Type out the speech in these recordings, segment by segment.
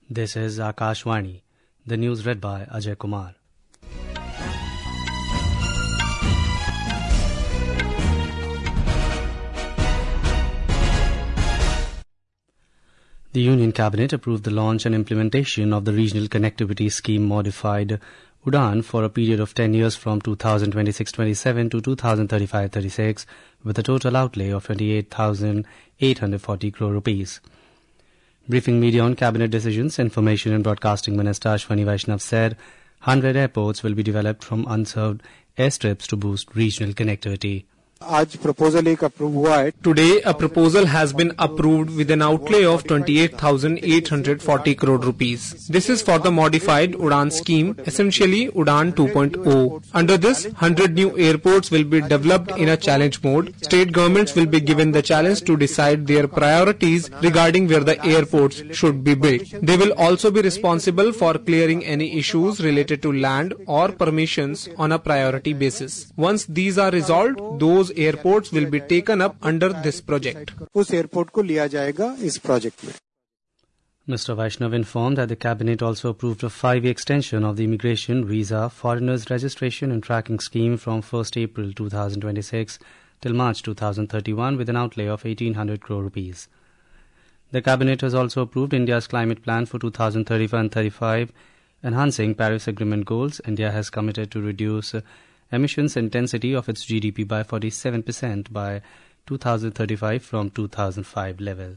This is Akashvani. The news read by Ajay Kumar. The Union Cabinet approved the launch and implementation of the Regional Connectivity Scheme Modified UDAN for a period of 10 years from 2026-27 to 2035-36 with a total outlay of 28,840 crore rupees. Briefing media on cabinet decisions, Information and Broadcasting Minister Ashwani Vaishnav said 100 airports will be developed from unserved airstrips to boost regional connectivity. आज proposal एक approve हुआ है. Today, a proposal has been approved with an outlay of 28,840 crore rupees. This is for the modified UDAN scheme, essentially UDAN 2.0. Under this, 100 new airports will be developed in a challenge mode. State governments will be given the challenge to decide their priorities regarding where the airports should be built. They will also be responsible for clearing any issues related to land or permissions on a priority basis. Once these are resolved, those airports will be taken up under this project. उस airport को लिया जाएगा इस project में. Mr. Vaishnav informed that the cabinet also approved a 5-year extension of the immigration, visa, foreigners registration and tracking scheme from 1st April 2026 till March 2031 with an outlay of 1,800 crore rupees. The cabinet has also approved India's climate plan for 2035 and 35, enhancing Paris Agreement goals. India has committed to reduce emissions intensity of its GDP by 47% by 2035 from 2005 level.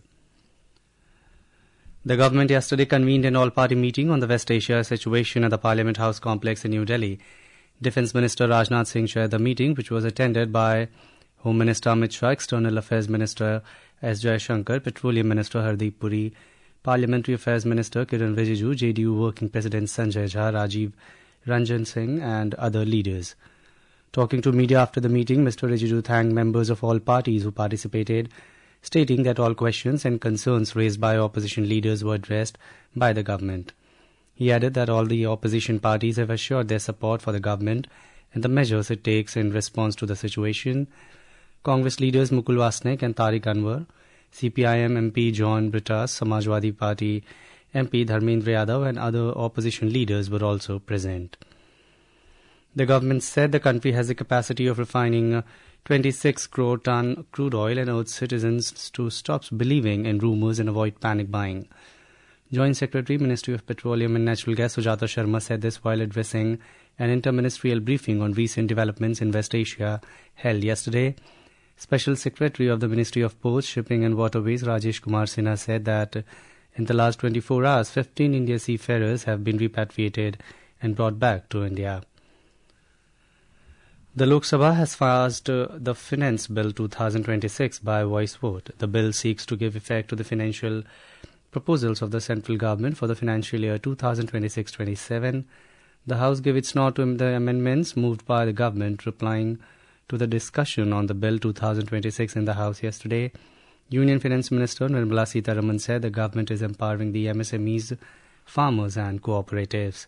The government yesterday convened an all-party meeting on the West Asia situation at the Parliament House complex in New Delhi. Defence Minister Rajnath Singh chaired the meeting, which was attended by Home Minister Amit Shah, External Affairs Minister S. Jaishankar, Petroleum Minister Hardeep Puri, Parliamentary Affairs Minister Kiran Rijiju, JDU Working President Sanjay Jha, Rajiv Ranjan Singh and other leaders. Talking to media after the meeting, Mr. Rijiju thanked members of all parties who participated, stating that all questions and concerns raised by opposition leaders were addressed by the government. He added that all the opposition parties have assured their support for the government and the measures it takes in response to the situation. Congress leaders Mukul Wasnik and Tariq Anwar, CPIM MP John Brittas, Samajwadi Party MP Dharmendra Yadav and other opposition leaders were also present. The government said the country has the capacity of refining 26 crore ton crude oil and urged citizens to stop believing in rumours and avoid panic buying. Joint Secretary, Ministry of Petroleum and Natural Gas Sujata Sharma said this while addressing an interministerial briefing on recent developments in West Asia held yesterday. Special Secretary of the Ministry of Ports, Shipping and Waterways, Rajesh Kumar Sinha, said that in the last 24 hours, 15 Indian seafarers have been repatriated and brought back to India. The Lok Sabha has passed the Finance Bill 2026 by voice vote. The bill seeks to give effect to the financial proposals of the central government for the financial year 2026-27. The House gave its nod to the amendments moved by the government, replying to the discussion on the Bill 2026 in the House yesterday. Union Finance Minister Nirmala Sitharaman said the government is empowering the MSMEs, farmers and cooperatives.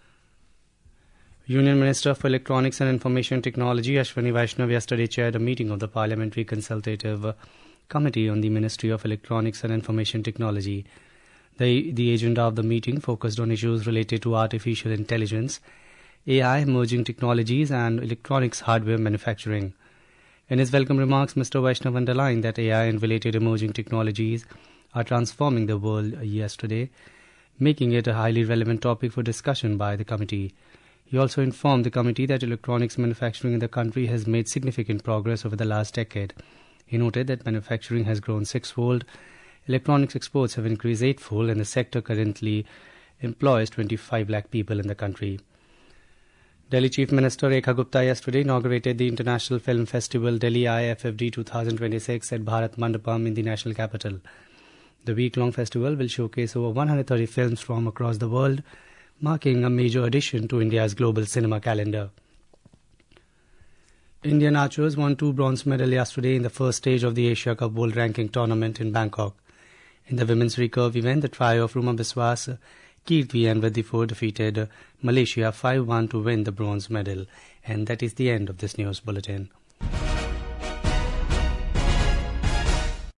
Union Minister for Electronics and Information Technology Ashwani Vaishnav yesterday chaired a meeting of the Parliamentary Consultative Committee on the Ministry of Electronics and Information Technology. The agenda of the meeting focused on issues related to artificial intelligence, AI, emerging technologies and electronics hardware manufacturing. In his welcome remarks, Mr. Vaishnav underlined that AI and related emerging technologies are transforming the world yesterday, making it a highly relevant topic for discussion by the committee. He also informed the committee that electronics manufacturing in the country has made significant progress over the last decade. He noted that manufacturing has grown 6-fold, electronics exports have increased 8-fold, and the sector currently employs 25 lakh people in the country. Delhi Chief Minister Rekha Gupta yesterday inaugurated the International Film Festival Delhi IFFD 2026 at Bharat Mandapam in the national capital. The week-long festival will showcase over 130 films from across the world, marking a major addition to India's global cinema calendar. Indian archers won 2 bronze medals yesterday in the first stage of the Asia Cup World Ranking Tournament in Bangkok. In the women's recurve event, the trio of Ruma Biswas, Kirti and Vedifur defeated Malaysia 5-1 to win the bronze medal. And that is the end of this news bulletin.